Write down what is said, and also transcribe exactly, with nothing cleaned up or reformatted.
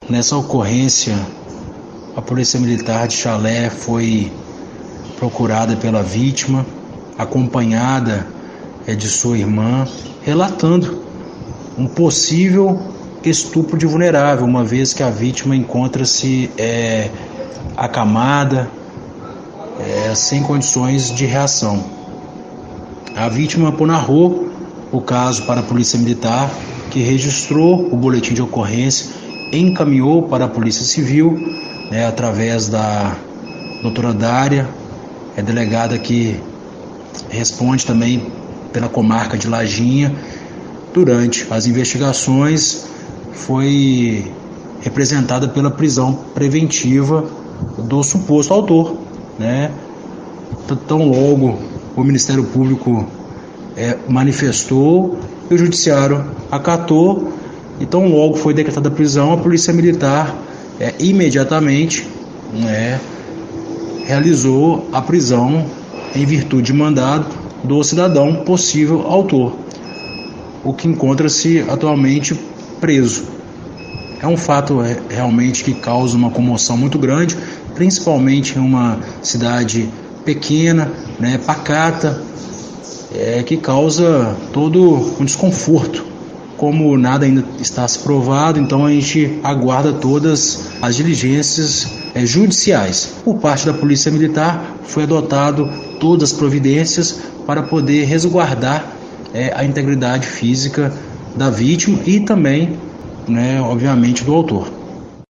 Nessa ocorrência, a Polícia Militar de Chalé foi procurada pela vítima, acompanhada é, de sua irmã, relatando um possível estupro de vulnerável, uma vez que a vítima encontra-se é, acamada, é, sem condições de reação. A vítima narrou o caso para a Polícia Militar, que registrou o boletim de ocorrência, encaminhou para a Polícia Civil, né, através da doutora Dária, é delegada que responde também pela comarca de Lajinha. Durante as investigações, foi representada pela prisão preventiva do suposto autor, né? Tão logo o Ministério Público é, manifestou e o Judiciário acatou, e tão logo foi decretada a prisão, a Polícia Militar é, imediatamente né, realizou a prisão em virtude de mandado do cidadão possível autor, o que encontra-se atualmente preso. É um fato é, realmente que causa uma comoção muito grande, principalmente em uma cidade pequena, né, pacata, é, que causa todo um desconforto. Como nada ainda está se provado, então a gente aguarda todas as diligências é, judiciais. Por parte da Polícia Militar, foi adotado todas as providências para poder resguardar é, a integridade física da vítima e também, né, obviamente, do autor.